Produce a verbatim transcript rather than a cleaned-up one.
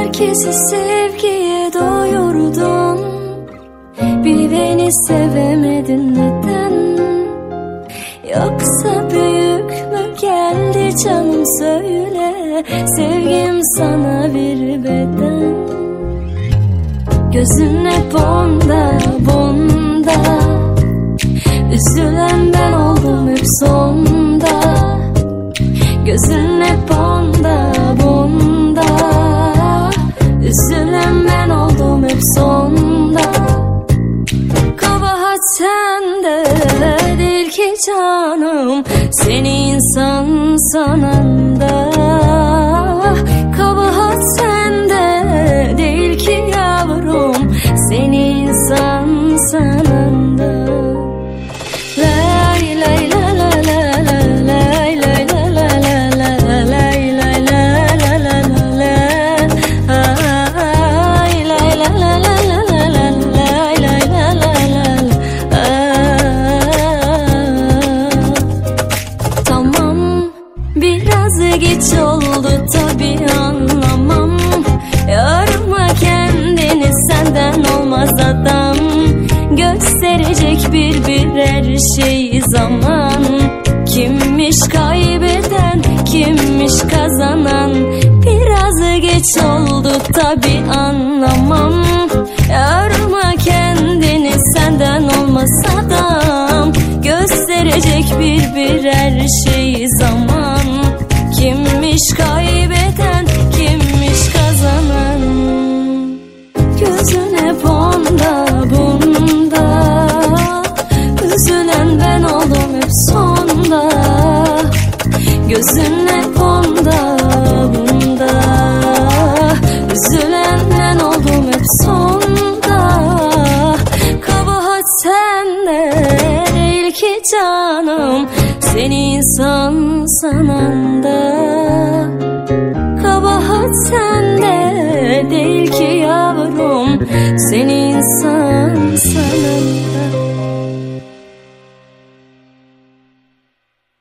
Herkesi sevgiye doyurdun, bir beni sevemedin neden? Yoksa büyük mü geldi canım söyle, sevgim sana bir beden. Gözün hep onda bunda, üzülen ben oldum hep sonda. Gözün hep onda bunda, üzülen ben oldum hep sonda. Kabahat sende değil ki canım, seni insan sanan da. Kabahat sende değil ki yavrum, seni insan sanan da. Lay lay la la la la lay lay la la la la lay lay la la la la la ay lay la la la la la lay lay la la la. Tamam, biraz geç oldu tabi anlamam. Yorma kendini, senden olmaz adam. Gösterecek bir birer şey zaman. Kimmiş kaybeden, kimmiş kazanan. Biraz geç olduk tabi anlamam. Yorma kendini, senden olmaz adam. Gösterecek bir birer şey zaman. Kimmiş kaybeden, kimmiş kazanan. Gözün hep onda bunda, üzülen ben oldum hep sonda. Gözün hep onda bunda, üzülen ben oldum hep sonda. Kabahat sende değil ki canım, seni insan sanan da. Kabahat sende değil ki yavrum, seni insan sanan da.